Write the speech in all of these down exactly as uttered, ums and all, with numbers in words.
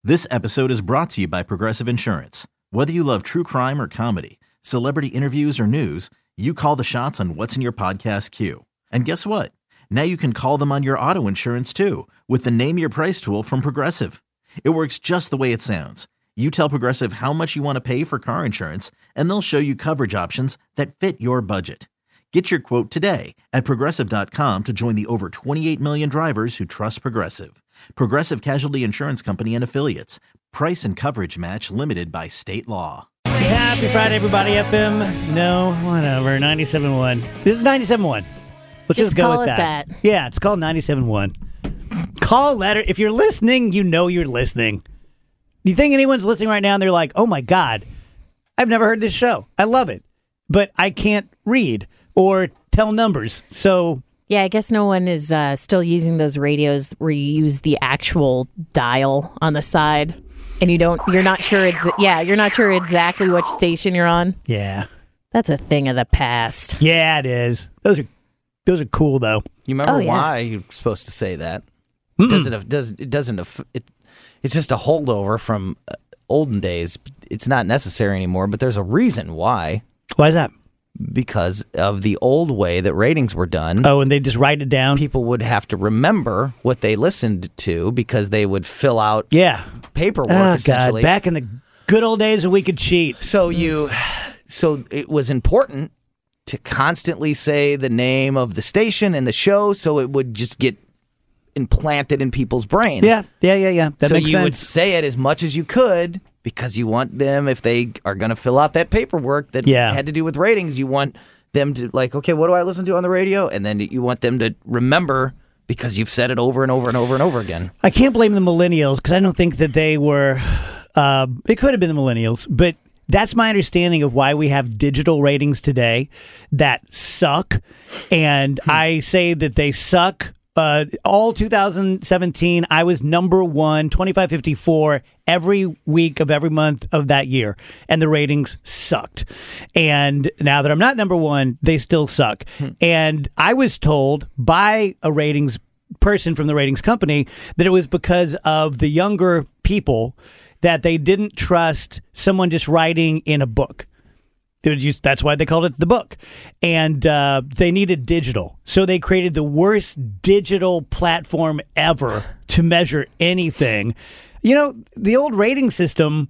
This episode is brought to you by Progressive Insurance. Whether you love true crime or comedy, celebrity interviews or news, you call the shots on what's in your podcast queue. And guess what? Now you can call them on your auto insurance too with the Name Your Price tool from Progressive. It works just the way it sounds. You tell Progressive how much you want to pay for car insurance, and they'll show you coverage options that fit your budget. Get your quote today at Progressive dot com to join the over twenty-eight million drivers who trust Progressive. Progressive Casualty Insurance Company and Affiliates. Price and coverage match limited by state law. Happy Friday, everybody. F M, no, whatever, ninety-seven point one. This is ninety-seven point one. Let's just, just go call with it that. that. Yeah, it's called ninety-seven point one. Call letter. If you're listening, you know you're listening. Do you think anyone's listening right now and they're like, oh my God, I've never heard this show. I love it, but I can't read or tell numbers. So yeah, I guess no one is uh, still using those radios where you use the actual dial on the side, and you don't. You're not sure. Ex- yeah, you're not sure exactly which station you're on. yeah, That's a thing of the past. yeah, it is. Those are those are cool though. You remember Oh, yeah. why you're supposed to say that? It doesn't does it doesn't it, it's just a holdover from uh, olden days. It's not necessary anymore, but there's a reason why. Why is that? Because of the old way that ratings were done. Oh, and they just write it down. People would have to remember what they listened to because they would fill out Yeah. paperwork Oh essentially. God, back in the good old days when we could cheat. So you, so it was important to constantly say the name of the station and the show, so it would just get implanted in people's brains. Yeah, yeah, yeah, yeah. That so makes you sense. would say it as much as you could because you want them, if they are going to fill out that paperwork that Yeah. had to do with ratings, you want them to like, okay, what do I listen to on the radio? And then you want them to remember because you've said it over and over and over and over again. I can't blame the millennials because I don't think that they were. Uh, it could have been the millennials, but that's my understanding of why we have digital ratings today that suck. And I say that they suck. Uh, all two thousand seventeen, I was number one, twenty-five fifty-four every week of every month of that year. And the ratings sucked. And now that I'm not number one, they still suck. And I was told by a ratings person from the ratings company that it was because of the younger people that they didn't trust someone just writing in a book. They would use, that's why they called it the book. And uh, they needed digital. So they created the worst digital platform ever to measure anything. You know, the old rating system,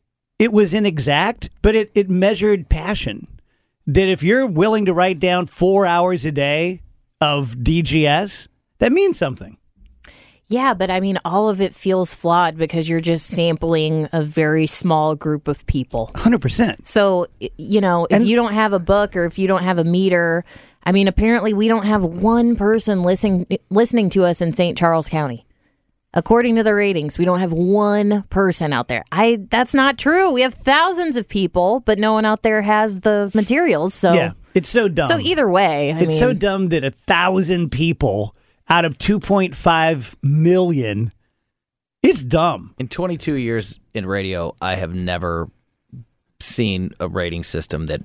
it was inexact, but it, it measured passion. That if you're willing to write down four hours a day of D G S, that means something. Yeah, but I mean, all of it feels flawed because you're just sampling a very small group of people. one hundred percent. So, y- you know, if And- you don't have a book or if you don't have a meter, I mean, apparently we don't have one person listening listening to us in Saint Charles County. According to the ratings, we don't have one person out there. I that's not true. We have thousands of people, but no one out there has the materials. So Yeah, it's so dumb. So either way, I it's mean, so dumb that a thousand people out of two point five million, it's dumb. In twenty-two years in radio, I have never seen a rating system that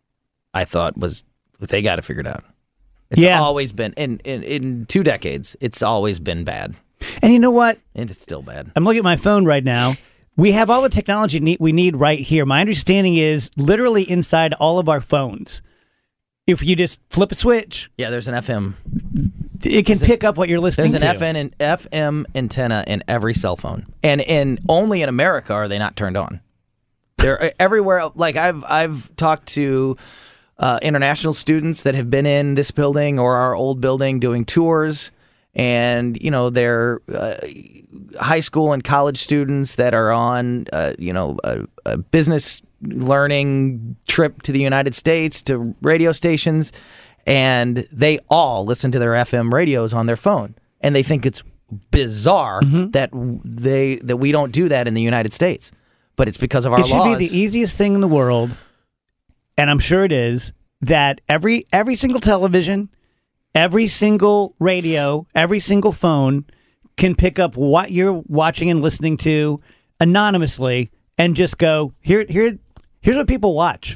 I thought was, they got it figured out. It's Yeah. always been, in, in, in two decades, it's always been bad. And you know what? And it's still bad. I'm looking at my phone right now. We have all the technology ne- we need right here. My understanding is literally inside all of our phones. If you just flip a switch, Yeah, there's an F M. it can pick up what you're listening There's an to. F M, and F M antenna in every cell phone, and in only in America are they not turned on. They're everywhere. Like I've I've talked to uh, international students that have been in this building or our old building doing tours, and you know they're uh, high school and college students that are on uh, you know a, a business learning trip to the United States to radio stations. And they all listen to their F M radios on their phone, and they think it's bizarre Mm-hmm. that they that we don't do that in the United States. But it's because of our It should laws. be the easiest thing in the world, and I'm sure it is, that every every single television, every single radio, every single phone can pick up what you're watching and listening to anonymously and just go, here, here, here's what people watch.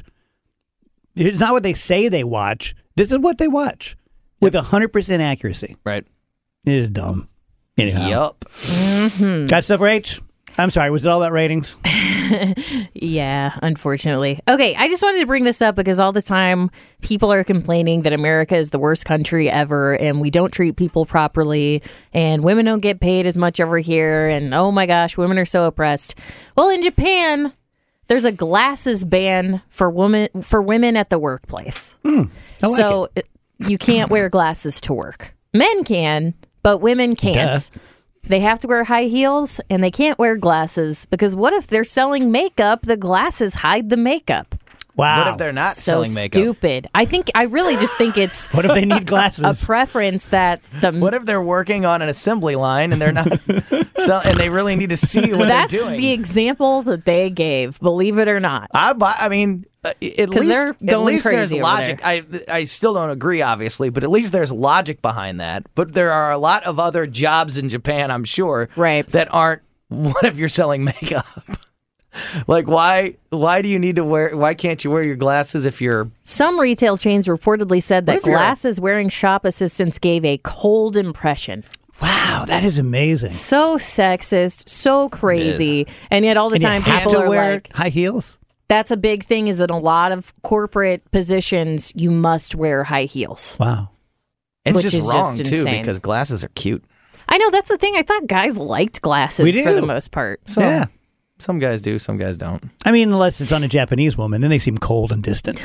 It's not what they say they watch. This is what they watch with one hundred percent accuracy. right. It is dumb. Anyhow. Yup. Got stuff, Rach? I'm sorry, was it all about ratings? Yeah, unfortunately. Okay, I just wanted to bring this up because all the time people are complaining that America is the worst country ever and we don't treat people properly and women don't get paid as much over here and oh my gosh, women are so oppressed. Well, in Japan, there's a glasses ban for women for women at the workplace. Mm, I like so it. you can't wear glasses to work. Men can, but women can't. Duh. They have to wear high heels and they can't wear glasses because what if they're selling makeup? The glasses hide the makeup. Wow. What if they're not So selling makeup? stupid. I think I really just think it's What if they need a glasses? preference that the What if they're working on an assembly line and they're not, so, and they really need to see what that's they're doing? the example that they gave. Believe it or not. I, buy, I mean, uh, at 'Cause least, they're at going least there's crazy over logic. I I still don't agree, obviously, but at least there's logic behind that. But there are a lot of other jobs in Japan, I'm sure, Right. that aren't. What if you're selling makeup? Like why? Why do you need to wear? Why can't you wear your glasses if you're? Some retail chains reportedly said that if you're a- glasses wearing shop assistants gave a cold impression. Wow, that is amazing. So sexist, so crazy. And yet all the And you time have people to are wear like, high heels? that's a big thing is in a lot of corporate positions, you must wear high heels. Wow. It's Which just is wrong just too insane. because glasses are cute. I know, that's the thing. I thought guys liked glasses We for the do. most part. Some, Yeah. some guys do, some guys don't. I mean, unless it's on a Japanese woman, then they seem cold and distant.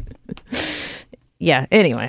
Yeah, anyway.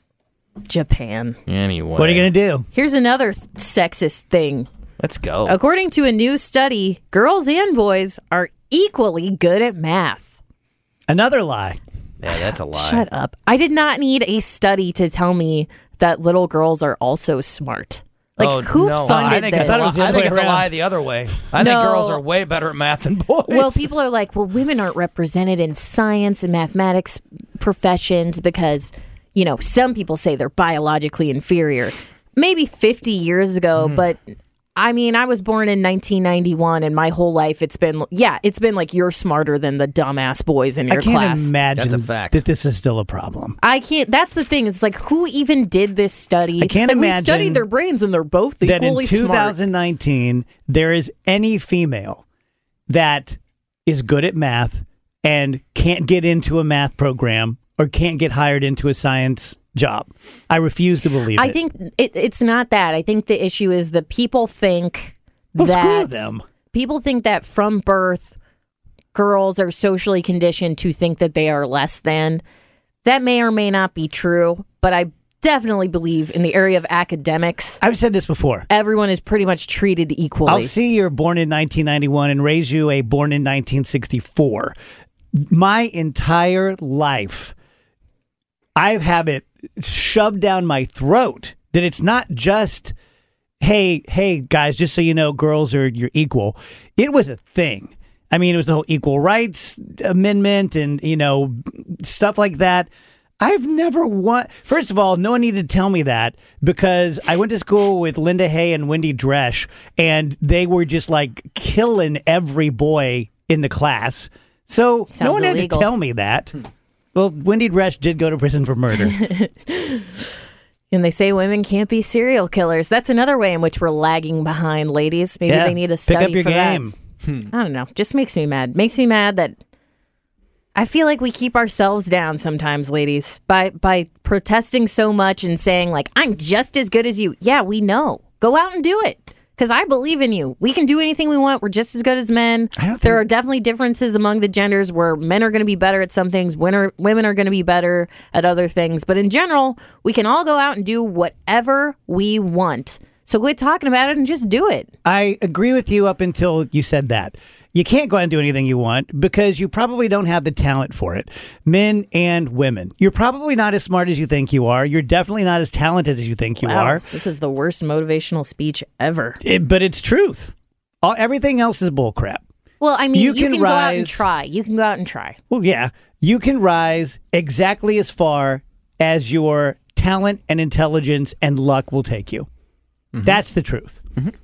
Japan. Anyway, What are you going to do? Here's another th- sexist thing. Let's go. According to a new study, girls and boys are equally good at math. Another lie. Yeah, that's a lie. Shut up. I did not need a study to tell me that little girls are also smart. Like, oh, who no. funded I think this? it's, a, I thought it was the li- I other think way it's a around. lie the other way. I No. think girls are way better at math than boys. Well, people are like, well, women aren't represented in science and mathematics professions because, you know, some people say they're biologically inferior. Maybe fifty years ago, Mm. but I mean, I was born in nineteen ninety-one and my whole life it's been, yeah, it's been like you're smarter than the dumbass boys in your I can't class. imagine That's a fact. that this is still a problem. I can't, that's the thing. It's like, who even did this study? I can't like, imagine we studied their brains and they're both That in equally smart. twenty nineteen, there is any female that is good at math and can't get into a math program or can't get hired into a science job. I refuse to believe I it. think it, it's not that. I think the issue is that people think Well, that screw them. people think that from birth, girls are socially conditioned to think that they are less than. That may or may not be true, but I definitely believe in the area of academics, I've said this before. everyone is pretty much treated equally. I'll see you're born in nineteen ninety-one and raise you a born in nineteen sixty-four. My entire life, I have it shoved down my throat that it's not just, hey, hey, guys, just so you know, girls are you're equal. It was a thing. I mean, it was the whole equal rights amendment and, you know, stuff like that. I've never won. First of all, no one needed to tell me that because I went to school with Linda Hay and Wendy Dresch, and they were just like killing every boy in the class. So Sounds no one had illegal. to tell me that. Well, Wendy Dresch did go to prison for murder. And they say women can't be serial killers. That's another way in which we're lagging behind, ladies. Maybe Yeah, they need a study pick up your for game. that. I don't know. Just makes me mad. Makes me mad that I feel like we keep ourselves down sometimes, ladies, by by protesting so much and saying like, I'm just as good as you. Yeah, we know. Go out and do it. Because I believe in you. We can do anything we want. We're just as good as men. I don't there think- are definitely differences among the genders where men are going to be better at some things, women are, women are going to be better at other things. But in general, we can all go out and do whatever we want. So quit talking about it and just do it. I agree with you up until you said that. You can't go out and do anything you want because you probably don't have the talent for it. Men and women. You're probably not as smart as you think you are. You're definitely not as talented as you think you Wow, are. this is the worst motivational speech ever. It- but it's truth. All, everything else is bullcrap. Well, I mean, You you, can can, go out and rise- try. You can go out and try. Well, yeah, you can rise exactly as far as your talent and intelligence and luck will take you. That's the truth.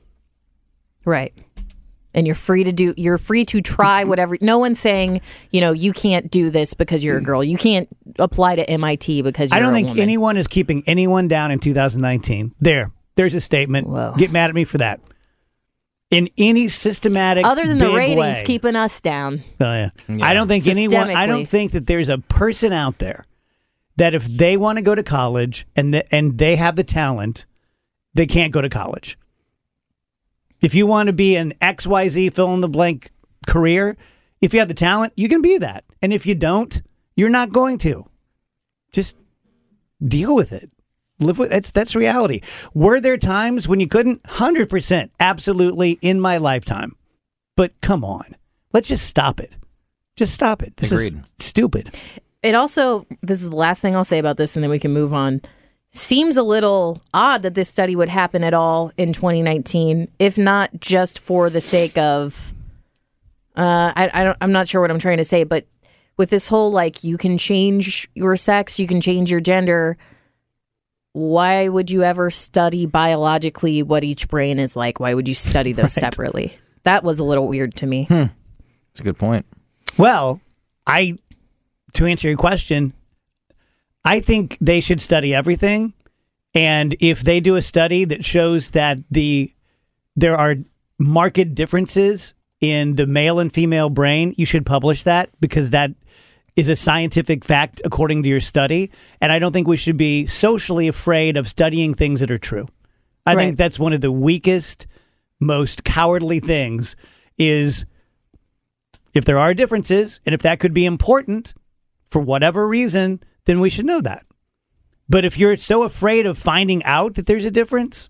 Right. And you're free to do, you're free to try whatever. No one's saying, you know, you can't do this because you're a girl. You can't apply to M I T because you're I don't a think woman. anyone is keeping anyone down in two thousand nineteen. There, there's a statement. Whoa. Get mad at me for that. in any systematic Other than the big ratings way. keeping us down. Oh, yeah. Yeah. I don't think anyone. I don't Systemically. think that there's a person out there that if they want to go to college and the, and they have the talent, they can't go to college. If you want to be an X Y Z fill in the blank career, if you have the talent, you can be that. And if you don't, you're not going to. Just deal with it. Live with that's that's reality. Were there times when you couldn't? one hundred percent, absolutely, in my lifetime. But come on, let's just stop it. Just stop it. This Agreed. is stupid. It also, this is the last thing I'll say about this, and then we can move on. Seems a little odd that this study would happen at all in twenty nineteen, if not just for the sake of, uh, I, I don't, I'm not sure what I'm trying to say, but with this whole, like, you can change your sex, you can change your gender, why would you ever study biologically what each brain is like? Why would you study those Right. separately? That was a little weird to me. Hmm. That's a good point. Well, I to answer your question, I think they should study everything. And if they do a study that shows that the there are marked differences in the male and female brain, you should publish that because that is a scientific fact according to your study. And I don't think we should be socially afraid of studying things that are true. I Right. think that's one of the weakest, most cowardly things is if there are differences and if that could be important for whatever reason, then we should know that. But if you're so afraid of finding out that there's a difference,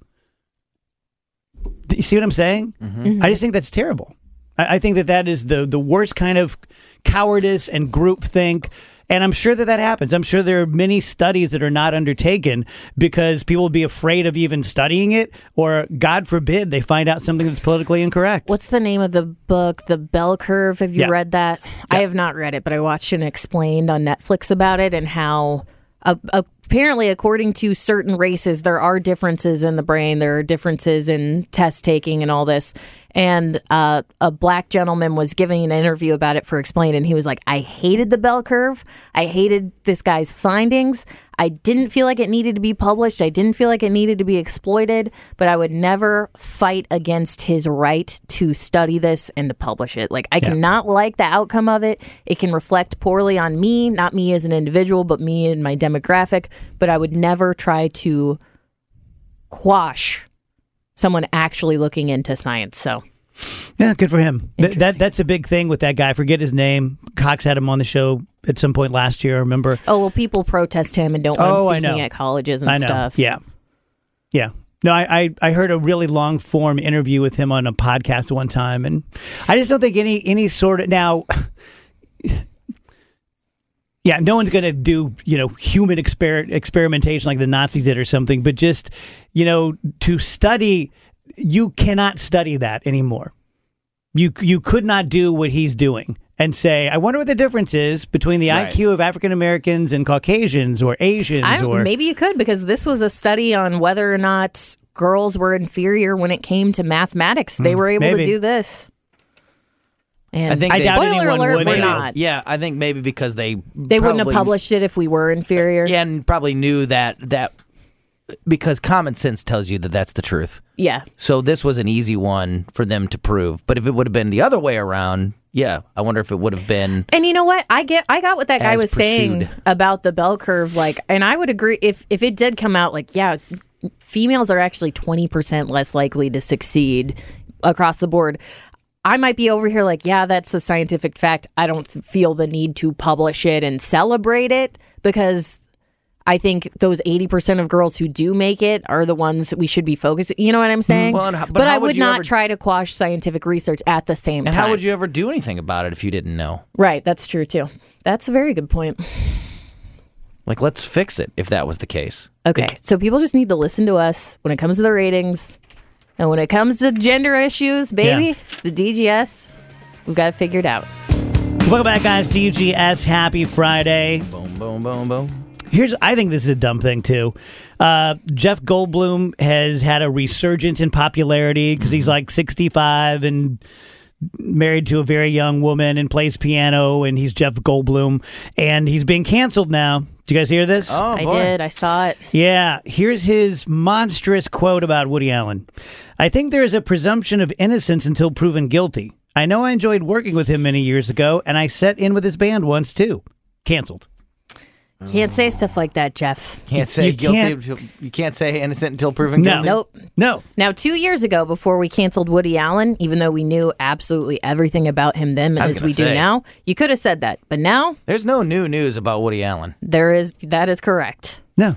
do you see what I'm saying? Mm-hmm. I just think that's terrible. I, I think that that is the, the worst kind of cowardice and groupthink. And I'm sure that that happens. I'm sure there are many studies that are not undertaken because people will be afraid of even studying it, or God forbid they find out something that's politically incorrect. What's the name of the book, The Bell Curve? Have you Yeah. read that? I have not read it, but I watched an explained on Netflix about it and how uh, apparently, according to certain races, there are differences in the brain. There are differences in test taking and all this. And uh, a black gentleman was giving an interview about it for Explained, and he was like, I hated the bell curve. I hated this guy's findings. I didn't feel like it needed to be published. I didn't feel like it needed to be exploited, but I would never fight against his right to study this and to publish it. Like, I Yeah. cannot like the outcome of it. It can reflect poorly on me, not me as an individual, but me and my demographic. But I would never try to quash someone actually looking into science. So Yeah, good for him. Th- that Interesting. That's a big thing with that guy. I forget his name. Cox had him on the show at some point last year, I remember. Oh, well, people protest him and don't want Oh, I him speaking know. at colleges and I know. stuff. Yeah. Yeah. No, I, I, I heard a really long form interview with him on a podcast one time, and I just don't think any any sort of now. Yeah, no one's going to do, you know, human exper- experimentation like the Nazis did or something, but just, you know, to study, you cannot study that anymore. You you could not do what he's doing and say, I wonder what the difference is between the Right. I Q of African Americans and Caucasians or Asians I, or maybe you could, because this was a study on whether or not girls were inferior when it came to mathematics. They were able maybe. to do this. And I think I they- doubt spoiler anyone alert, would we're anyway. not. Yeah, I think maybe because they They wouldn't have probably- published it if we were inferior. Yeah, and probably knew that that because common sense tells you that that's the truth. Yeah. So this was an easy one for them to prove. But if it would have been the other way around, yeah, I wonder if it would have been. And you know what? I get I got what that guy As was saying pursued. about the bell curve, like, and I would agree if if it did come out like, yeah, females are actually twenty percent less likely to succeed across the board. I might be over here like, yeah, that's a scientific fact. I don't feel the need to publish it and celebrate it, because I think those eighty percent of girls who do make it are the ones we should be focusing. You know what I'm saying? Well, and how- but but how I would would you not ever- try to quash scientific research at the same And time. how would you ever do anything about it if you didn't know? Right, that's true too. That's a very good point. Like, let's fix it if that was the case. Okay, so people just need to listen to us when it comes to the ratings. And when it comes to gender issues, baby, Yeah. the D G S, we've got it figured out. Welcome back, guys. D G S, happy Friday. Boom, boom, boom, boom. Here's, I think this is a dumb thing too. Uh, Jeff Goldblum has had a resurgence in popularity because he's like sixty-five and married to a very young woman and plays piano, and he's Jeff Goldblum, and he's being canceled now. Did you guys hear this? Oh, I boy. did. I saw it. Yeah, here's his monstrous quote about Woody Allen. I think there is a presumption of innocence until proven guilty. I know I enjoyed working with him many years ago, and I sat in with his band once, too. Canceled. Can't say stuff like that, Jeff. Can't say You guilty. can't- until- you can't say innocent until proven No. guilty. Nope. No. Now, two years ago, before we canceled Woody Allen, even though we knew absolutely everything about him then I was as gonna we do say. now, you could have said that. But now, There's no new news about Woody Allen. there is. That is correct. No.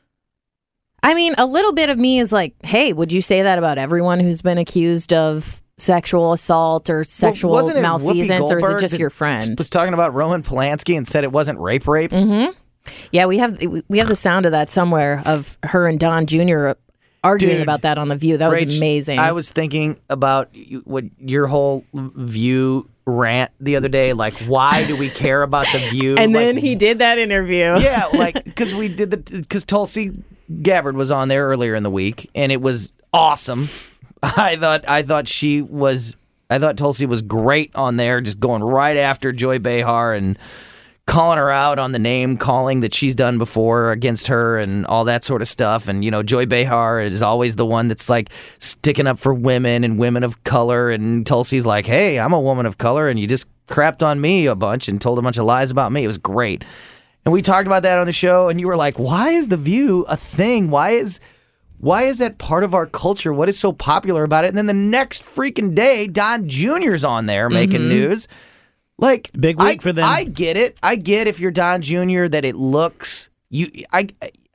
I mean, a little bit of me is like, hey, would you say that about everyone who's been accused of sexual assault or sexual Well, wasn't it Whoopi malfeasance, or is Goldberg it just that your friend? Was talking about Roman Polanski and said it wasn't rape rape. Mm-hmm. Yeah, we have we have the sound of that somewhere of her and Don Junior arguing Dude, about that on The View. That was Rach, amazing. I was thinking about you- what your whole View rant the other day. Like, why do we care about the View? and Like, then he did that interview. yeah, like because we did the because Tulsi Gabbard was on there earlier in the week, and it was awesome. I thought I thought she was. I thought Tulsi was great on there, just going right after Joy Behar and calling her out on the name calling that she's done before against her and all that sort of stuff. And, you know, Joy Behar is always the one that's like sticking up for women and women of color. And Tulsi's like, hey, I'm a woman of color, and you just crapped on me a bunch and told a bunch of lies about me. It was great. And we talked about that on the show, and you were like, why is The View a thing? Why is why is that part of our culture? What is so popular about it? And then the next freaking day, Don Junior's on there making Mm-hmm. news. Like, Big week I, for them. I get it. I get if you're Don Junior that it looks you. I.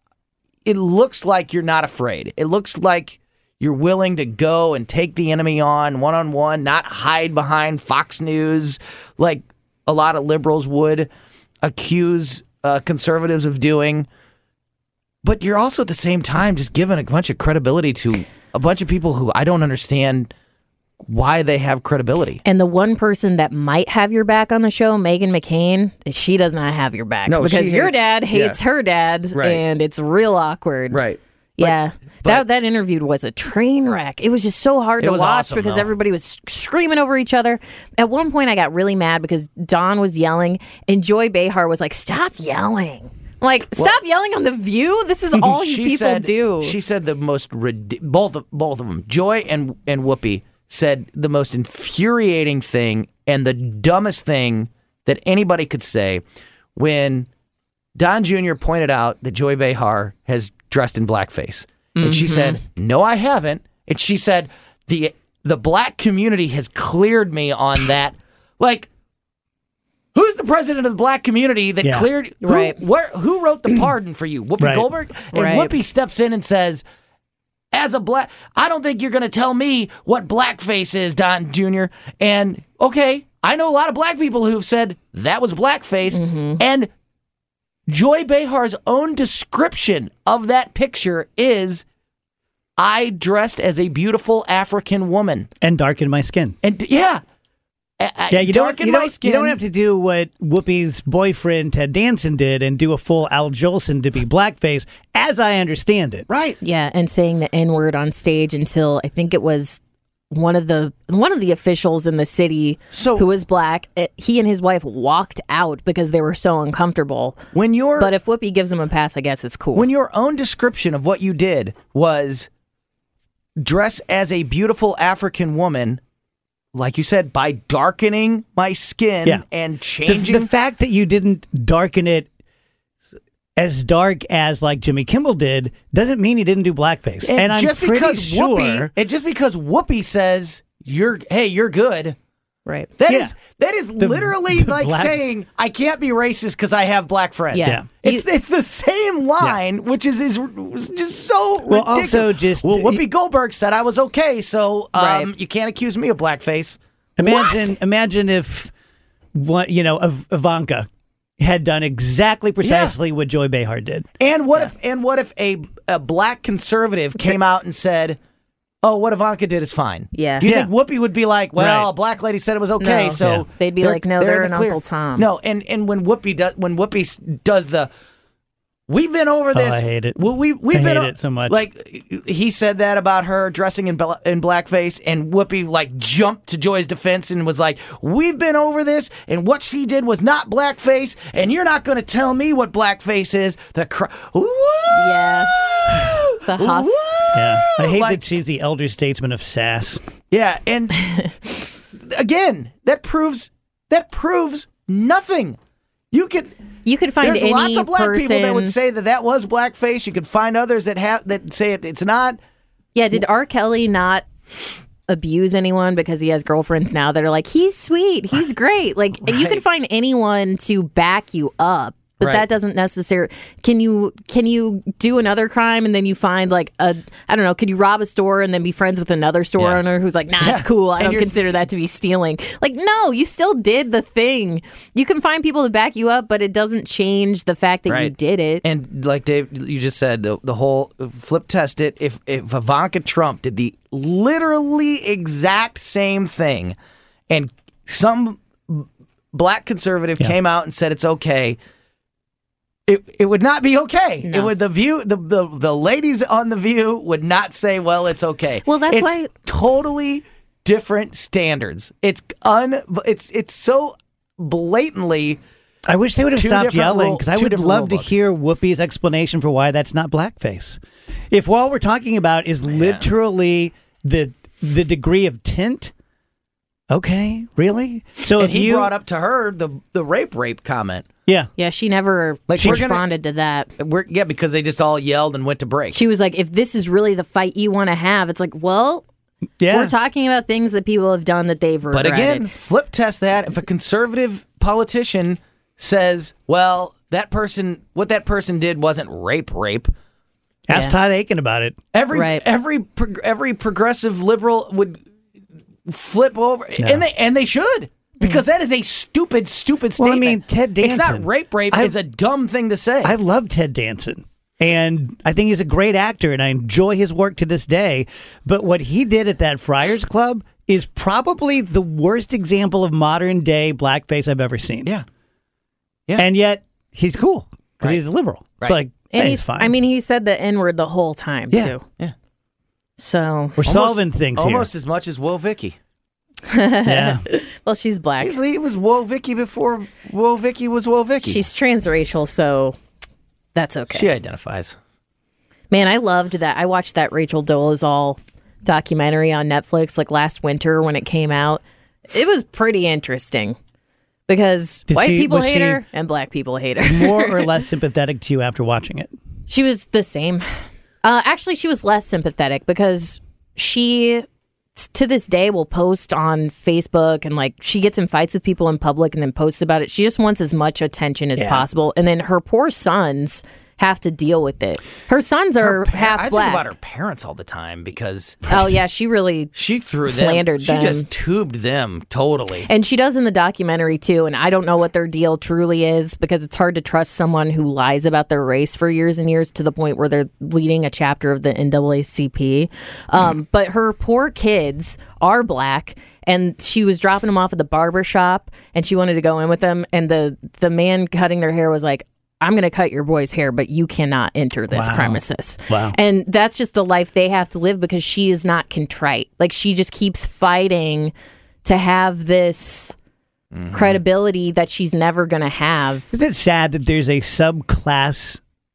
It looks like you're not afraid. It looks like you're willing to go and take the enemy on one on one, not hide behind Fox News like a lot of liberals would accuse uh, conservatives of doing. But you're also at the same time just giving a bunch of credibility to a bunch of people who I don't understand why they have credibility. And the one person that might have your back on the show, Meghan McCain, she does not have your back. No, because she your hates- dad hates yeah. her dad, Right. and it's real awkward. Right. Yeah. but- that that interview was a train wreck. It was just so hard It to was watch awesome, because though. everybody was screaming over each other. At one point, I got really mad because Don was yelling, and Joy Behar was like, stop yelling. I'm like, stop yelling on The View. This is all you She people said, do. She said the most rid- both of, both of them, Joy and and Whoopi, said the most infuriating thing and the dumbest thing that anybody could say when Don Junior pointed out that Joy Behar has dressed in blackface. And she said, no, I haven't. And she said, the the black community has cleared me on that. Like, who's the president of the black community that Yeah. cleared? Who, Right. Where, who wrote the pardon for you? Whoopi Right. Goldberg? And Right. Whoopi steps in and says, as a black, I don't think you're going to tell me what blackface is, Don Junior And okay, I know a lot of black people who've said that was blackface. And Joy Behar's own description of that picture is, I dressed as a beautiful African woman. And darken my skin. And yeah. Yeah, you don't, darken you, my don't, skin. you don't have to do what Whoopi's boyfriend Ted Danson did and do a full Al Jolson to be blackface, as I understand it. Right. Yeah, and saying the N word on stage until I think it was one of the one of the officials in the city So- who was black. eh, He and his wife walked out because they were so uncomfortable. When you're But if Whoopi gives him a pass, I guess it's cool. when your own description of what you did was dress as a beautiful African woman, like you said, by darkening my skin Yeah. and The, changing the fact that you didn't darken it as dark as like Jimmy Kimmel did doesn't mean he didn't do blackface. And, and I'm just pretty because sure. Whoopi, and just because Whoopi says you're hey, you're good. right. That is Yeah. that is The- literally the like black- saying I can't be racist because I have black friends. Yeah. Yeah. It's it's the same line, which is is just so Well, ridiculous. also just- well, Whoopi Goldberg said I was okay, so um, Right. you can't accuse me of blackface. Imagine, What? imagine if, what you know, Iv- Ivanka had done exactly precisely what Joy Behar did. And what if and what if a a black conservative came out and said, "Oh, what Ivanka did is fine." Yeah. Do you Yeah. think Whoopi would be like, "Well, Right. a black lady said it was okay," No. so Yeah. They'd be like, "No, they're in an the clear." Uncle Tom. No, and and when Whoopi does when Whoopi s- does the We've been over this. Oh, I hate it. Well, we we've I been hate o- it so much. Like he said that about her dressing in bla- in blackface, and Whoopi like jumped to Joy's defense and was like, "We've been over this, and what she did was not blackface, and you're not going to tell me what blackface is." The cr- Yeah. It's a huss. Yeah, I hate Like- that she's the elder statesman of sass. Yeah, and again, that proves that proves nothing. You could. You could find There's any lots of black person. people that would say that that was blackface. You could find others that have that say it, it's not. Yeah, did R. Kelly not abuse anyone because he has girlfriends now that are like, he's sweet, he's great? Like, you Right. could find anyone to back you up. But Right. that doesn't necessarily. Can you can you do another crime and then you find like a I don't know? Could you rob a store and then be friends with another store Yeah. owner who's like, nah, Yeah. it's cool. I And don't you're- consider that to be stealing. Like, no, you still did the thing. You can find people to back you up, but it doesn't change the fact that you Right. did it. And like Dave, you just said, the, the whole flip test it. If if Ivanka Trump did the literally exact same thing, and some black conservative Yeah. came out and said it's okay, it it would not be okay. No. It would the view the, the the ladies on the View would not say, well, it's okay. Well, that's it's why- totally different standards. It's un it's it's so blatantly. I wish they would have Two stopped different yelling rule- because I two would different love rule to books. hear Whoopi's explanation for why that's not blackface. If all we're talking about is literally the the degree of tint, okay, really? So And if he you brought up to her the the rape rape comment. yeah, Yeah, she never Like, we're gonna- responded to that. We're, yeah, because they just all yelled and went to break. She was like, if this is really the fight you want to have, it's like, well, yeah, we're talking about things that people have done that they've But regretted. again, flip test that. If a conservative politician says, well, that person, what that person did wasn't rape rape, ask Yeah. Todd Aiken about it. every Right. every prog- every progressive liberal would flip over, and they and they should. Because that is a stupid, stupid Well, I statement. mean, Ted It's not Danson. rape rape. I- It's a dumb thing to say. I love Ted Danson. And I think he's a great actor, and I enjoy his work to this day. But what he did at that Friars Club is probably the worst example of modern day blackface I've ever seen. yeah. And yet he's cool because Right. he's a liberal. It's Right. like, and hey, he's it's fine. I mean, he said the N word the whole time, Yeah. too. Yeah. So, we're solving things Almost as much as Woe Vicky. here. Yeah. well, she's black. Usually it was Woe Vicky before Woe Vicky was Woe Vicky. She's transracial, so that's okay. She identifies. Man, I loved that. I watched that Rachel Dolezal documentary on Netflix like last winter when it came out. It was pretty interesting because Did white she- people was hate she- her and black people hate her. More or less sympathetic to you after watching it. She was the same. Uh, actually, she was less sympathetic because she, to this day, will post on Facebook and like she gets in fights with people in public and then posts about it. She just wants as much attention as Yeah. possible. And then her poor sons have to deal with it. Her sons are Her par- half I black. think about her parents all the time because Oh, yeah. She really. she threw them. Slandered She them. just tubed them totally. And she does in the documentary too. And I don't know what their deal truly is because it's hard to trust someone who lies about their race for years and years to the point where they're leading a chapter of the N double A C P. Um, but her poor kids are black. And she was dropping them off at the barber shop and she wanted to go in with them. And the, the man cutting their hair was like, I'm going to cut your boy's hair, but you cannot enter this Wow. premises. Wow. And that's just the life they have to live because she is not contrite. Like she just keeps fighting to have this credibility that she's never going to have. Isn't it sad that there's a subclass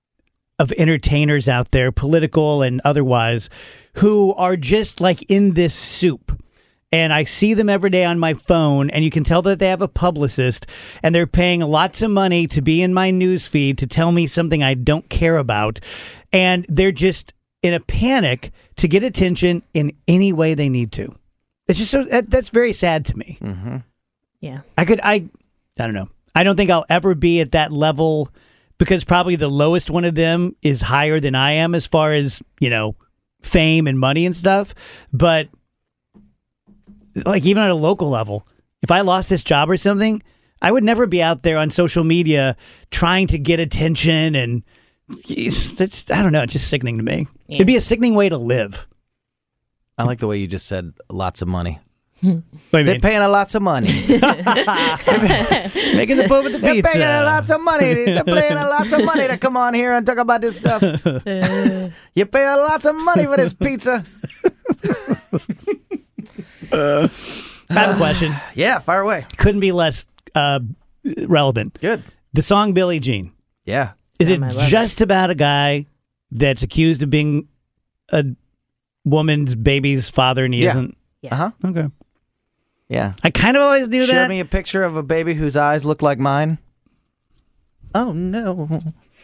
of entertainers out there, political and otherwise, who are just like in this soup? And I see them every day on my phone, and you can tell that they have a publicist, and they're paying lots of money to be in my news feed to tell me something I don't care about. And they're just in a panic to get attention in any way they need to. It's just so that, that's very sad to me. Yeah. I could, I, I don't know. I don't think I'll ever be at that level because probably the lowest one of them is higher than I am as far as, you know, fame and money and stuff. But like even at a local level, if I lost this job or something, I would never be out there on social media trying to get attention. And it's, it's I don't know. It's just sickening to me. Yeah. It'd be a sickening way to live. I like the way you just said lots of money. What do you They're mean? paying a lots of money. Making the boat with the They're pizza. paying a lots of money. They're paying a lots of money to come on here and talk about this stuff. You pay a lots of money for this pizza. I have a question. Yeah, fire away. Couldn't be less uh, relevant. Good. The song Billie Jean. Yeah. Is Damn, it I love just about a guy that's accused of being a woman's baby's father and he Yeah. isn't? Yeah. Uh huh. Okay. Yeah. I kind of always knew Showed that. me a picture of a baby whose eyes look like mine. Oh no.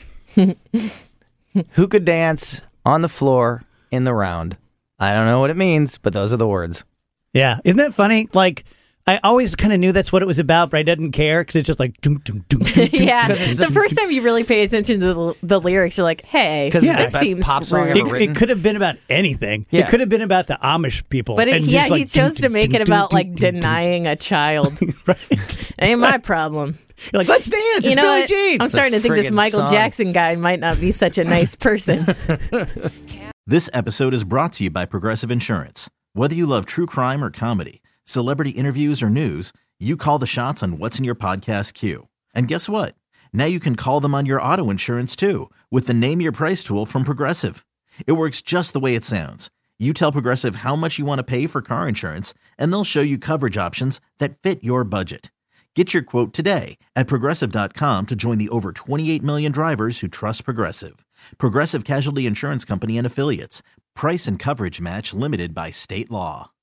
Who could dance on the floor in the round? I don't know what it means, but those are the words. Yeah. Isn't that funny? Like, I always kind of knew that's what it was about, but I didn't care because it's just like. Doom, doom, doom, doom, doom, Yeah, doom, the doom, first doom. time you really pay attention to the, the lyrics, you're like, hey, 'Cause it's the this best seems pop song rude. ever. It, written. it could have been about anything. Yeah. It could have been about the Amish people. But it, and yeah, just like, he chose doom, to make doom, it doom, about doom, like doom, doom. denying a child. Right. Ain't my problem. You're like, let's dance. You It's know Billie what? Jean. I'm starting to think this friggin' Michael song. Jackson guy might not be such a nice person. This episode is brought to you by Progressive Insurance. Whether you love true crime or comedy, celebrity interviews or news, you call the shots on what's in your podcast queue. And guess what? Now you can call them on your auto insurance too with the Name Your Price tool from Progressive. It works just the way it sounds. You tell Progressive how much you want to pay for car insurance, and they'll show you coverage options that fit your budget. Get your quote today at Progressive dot com to join the over twenty-eight million drivers who trust Progressive. Progressive Casualty Insurance Company and Affiliates. Price and coverage match limited by state law.